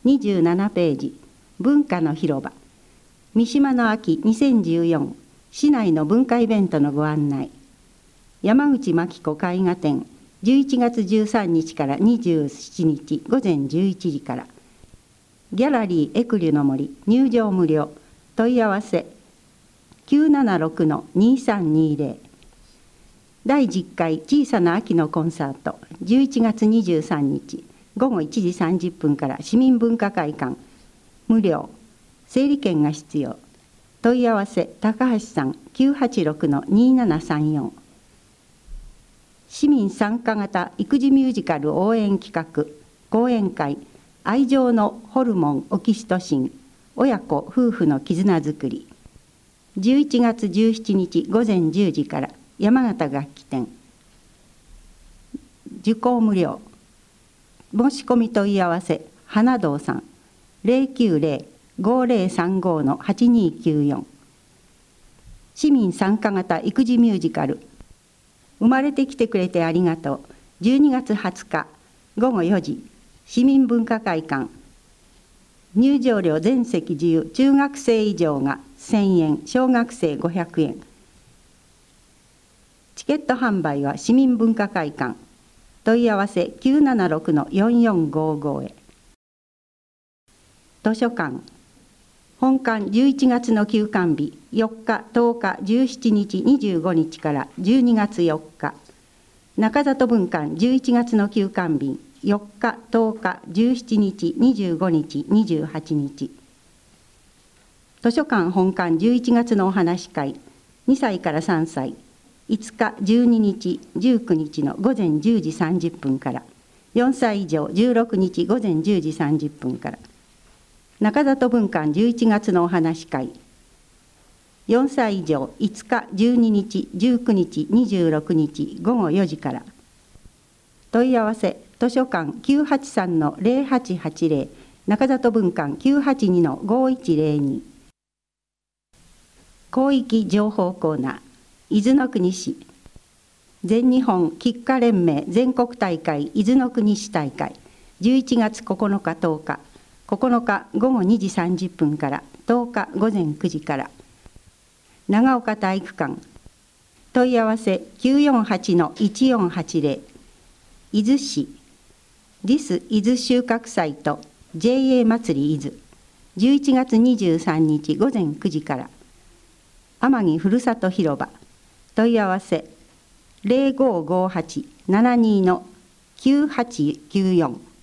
27ページ、文化の広場、三島の秋2014市内の文化イベントのご案内。山口真紀子絵画展、11月13日から27日午前11時から。ギャラリーエクリュの森、入場無料。問い合わせ 976-2320。第10回小さな秋のコンサート、11月23日午後1時30分から市民文化会館、無料。整理券が必要。問い合わせ高橋さん 986-2734。市民参加型育児ミュージカル応援企画講演会、愛情のホルモンオキシトシン、親子夫婦の絆づくり、11月17日午前10時から山形楽器店。受講無料。申し込み問い合わせ花堂さん 090-5035-8294。市民参加型育児ミュージカル生まれてきてくれてありがとう、12月20日午後4時市民文化会館。入場料全席自由、中学生以上が1000円、小学生500円。チケット販売は市民文化会館。問い合わせ 976-4455 へ。図書館。本館11月の休館日、4日、10日、17日、25日から12月4日。中里文館11月の休館日、4日、10日、17日、25日、28日。図書館本館11月のお話会、2歳から3歳、5日、12日、19日の午前10時30分から、4歳以上16日午前10時30分から。中里文館11月のお話会、4歳以上5日、12日、19日、26日午後4時から。問い合わせ図書館 983-0880、中里文館 982-5102。広域情報コーナー、伊豆の国市。全日本菊花連盟全国大会伊豆の国市大会、11月9日10日、9日午後2時30分から10日午前9時から。長岡体育館。問い合わせ 948-1480。伊豆市リス伊豆収穫祭と JA 祭り伊豆、11月23日午前9時から。天城ふるさと広場。問い合わせ 0558-72-9894。